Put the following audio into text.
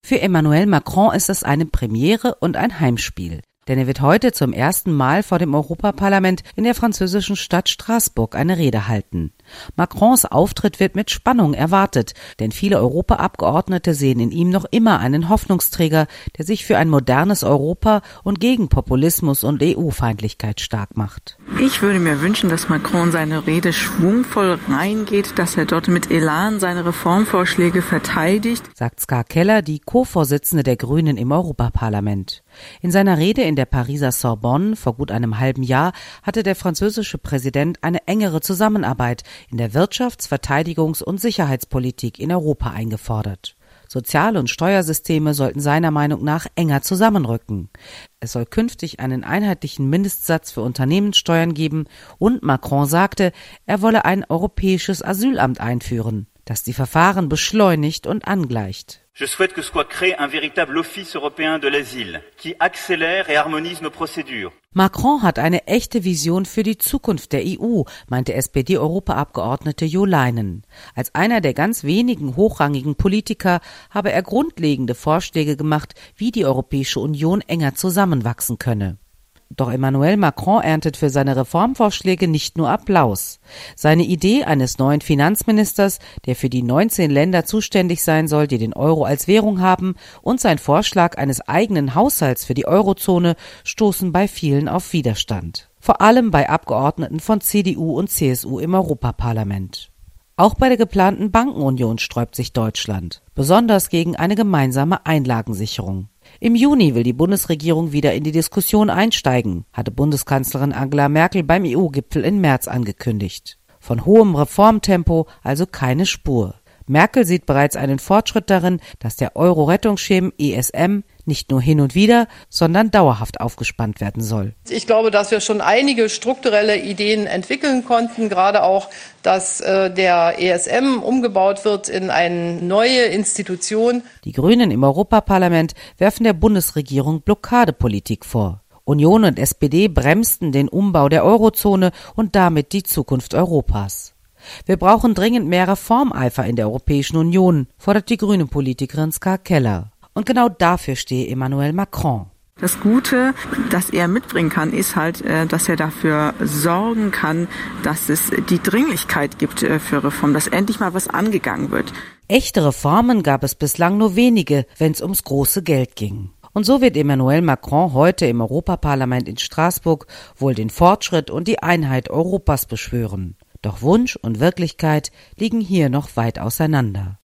Für Emmanuel Macron ist es eine Premiere und ein Heimspiel. Denn er wird heute zum ersten Mal vor dem Europaparlament in der französischen Stadt Straßburg eine Rede halten. Macrons Auftritt wird mit Spannung erwartet, denn viele Europaabgeordnete sehen in ihm noch immer einen Hoffnungsträger, der sich für ein modernes Europa und gegen Populismus und EU-Feindlichkeit stark macht. Ich würde mir wünschen, dass Macron seine Rede schwungvoll reingeht, dass er dort mit Elan seine Reformvorschläge verteidigt, sagt Ska Keller, die Co-Vorsitzende der Grünen im Europaparlament. In seiner Rede in der Pariser Sorbonne vor gut einem halben Jahr hatte der französische Präsident eine engere Zusammenarbeit in der Wirtschafts-, Verteidigungs- und Sicherheitspolitik in Europa eingefordert. Sozial- und Steuersysteme sollten seiner Meinung nach enger zusammenrücken. Es soll künftig einen einheitlichen Mindestsatz für Unternehmenssteuern geben und Macron sagte, er wolle ein europäisches Asylamt einführen, das die Verfahren beschleunigt und angleicht. Je souhaite que soit créé un véritable office européen de l'asile, qui accélère et harmonise nos procédures. Macron hat eine echte Vision für die Zukunft der EU, meinte SPD-Europaabgeordnete Jo Leinen. Als einer der ganz wenigen hochrangigen Politiker habe er grundlegende Vorschläge gemacht, wie die Europäische Union enger zusammenwachsen könne. Doch Emmanuel Macron erntet für seine Reformvorschläge nicht nur Applaus. Seine Idee eines neuen Finanzministers, der für die 19 Länder zuständig sein soll, die den Euro als Währung haben, und sein Vorschlag eines eigenen Haushalts für die Eurozone stoßen bei vielen auf Widerstand. Vor allem bei Abgeordneten von CDU und CSU im Europaparlament. Auch bei der geplanten Bankenunion sträubt sich Deutschland, besonders gegen eine gemeinsame Einlagensicherung. Im Juni will die Bundesregierung wieder in die Diskussion einsteigen, hatte Bundeskanzlerin Angela Merkel beim EU-Gipfel im März angekündigt. Von hohem Reformtempo also keine Spur. Merkel sieht bereits einen Fortschritt darin, dass der Euro-Rettungsschirm ESM nicht nur hin und wieder, sondern dauerhaft aufgespannt werden soll. Ich glaube, dass wir schon einige strukturelle Ideen entwickeln konnten, gerade auch, dass der ESM umgebaut wird in eine neue Institution. Die Grünen im Europaparlament werfen der Bundesregierung Blockadepolitik vor. Union und SPD bremsten den Umbau der Eurozone und damit die Zukunft Europas. Wir brauchen dringend mehr Reformeifer in der Europäischen Union, fordert die grüne Politikerin Ska Keller. Und genau dafür stehe Emmanuel Macron. Das Gute, das er mitbringen kann, ist halt, dass er dafür sorgen kann, dass es die Dringlichkeit gibt für Reform, dass endlich mal was angegangen wird. Echte Reformen gab es bislang nur wenige, wenn es ums große Geld ging. Und so wird Emmanuel Macron heute im Europaparlament in Straßburg wohl den Fortschritt und die Einheit Europas beschwören. Doch Wunsch und Wirklichkeit liegen hier noch weit auseinander.